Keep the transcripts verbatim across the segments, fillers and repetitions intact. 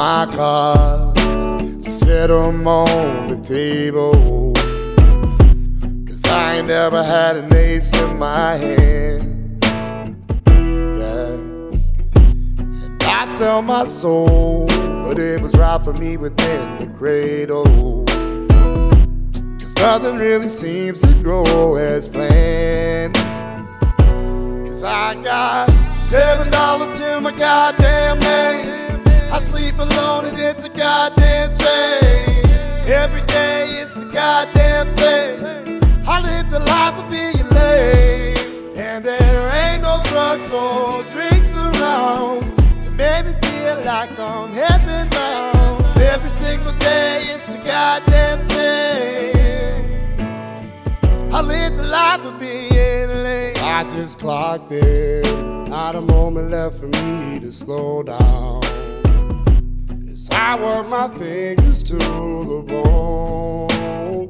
my cards, I set them on the table, 'cause I ain't never had an ace in my hand. Yeah. And I tell my soul, but it was right for me within the cradle, 'cause nothing really seems to go as planned. 'Cause I got seven dollars to my goddamn name. I sleep alone and it's a goddamn shame. Every day it's the goddamn same. I live the life of being lame, and there ain't no drugs or drinks around to make me feel like I'm heaven bound. 'Cause every single day it's the goddamn same. I live the life of being lame. I just clocked it, not a moment left for me to slow down. As I work my fingers to the bone,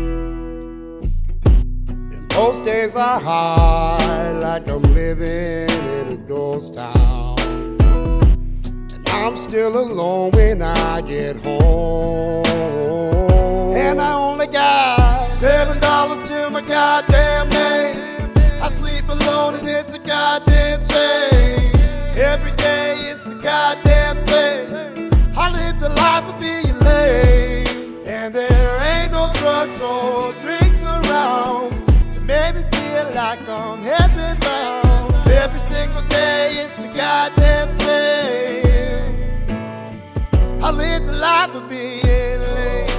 and most days are hard, like I'm living in a ghost town. And I'm still alone when I get home, and I only got seven dollars to my goddamn name. I sleep alone and it's a goddamn shame. Every day it's the goddamn same. I live the life of being lame, and there ain't no drugs or drinks around to make me feel like I'm heaven bound. 'Cause every single day it's the goddamn same. I live the life of being lame.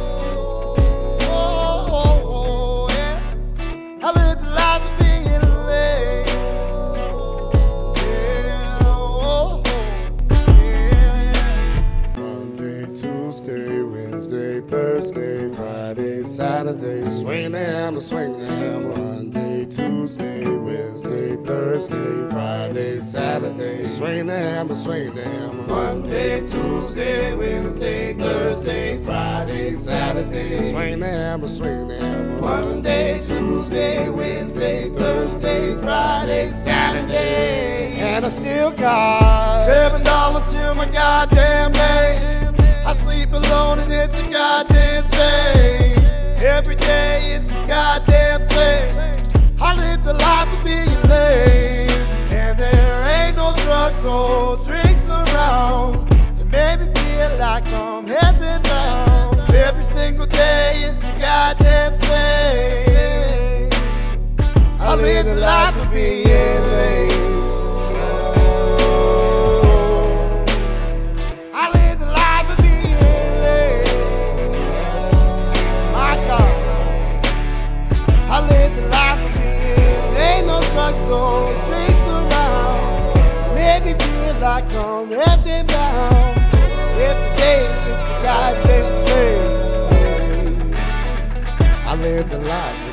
Tuesday, Wednesday, Thursday, Friday, Saturday, swing the hammer, swing the hammer. Monday, Tuesday, Wednesday, Thursday, Friday, Saturday, swing the hammer, swing the hammer. Monday, Tuesday, Wednesday, Thursday, Friday, Saturday, swing the hammer, swing the hammer. Monday, Tuesday, Wednesday, Thursday, Friday, Saturday, and I still got seven dollars to my goddamn name. I sleep alone and it's a goddamn shame. Every day it's the goddamn same. I live the life of being lame, and there ain't no drugs or drinks around to make me feel like I'm heaven bound. 'Cause every single day it's the goddamn same. I live the life of being lame. So drinks around to make me feel like I'm heaven bound. Every day is the goddamn same. I live the life.